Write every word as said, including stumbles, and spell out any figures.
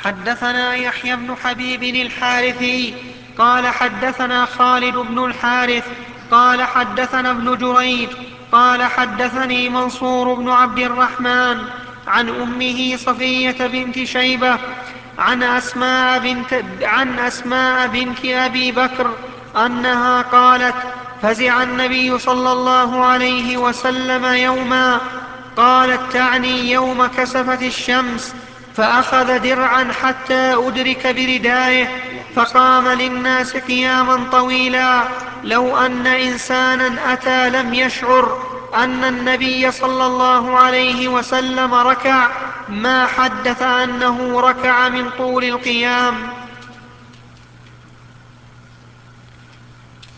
حدثنا يحيى بن حبيب الحارثي قال حدثنا خالد بن الحارث قال حدثنا ابن جريج قال حدثني منصور بن عبد الرحمن عن أمه صفية بنت شيبة عن أسماء بنت, عن أسماء بنت أبي بكر أنها قالت: فزع النبي صلى الله عليه وسلم يوما. قالت: تعني يوم كسفت الشمس، فأخذ درعا حتى أدرك بردائه، فقام للناس قياما طويلا، لو أن إنسانا أتى لم يشعر أن النبي صلى الله عليه وسلم ركع ما حدث أنه ركع من طول القيام.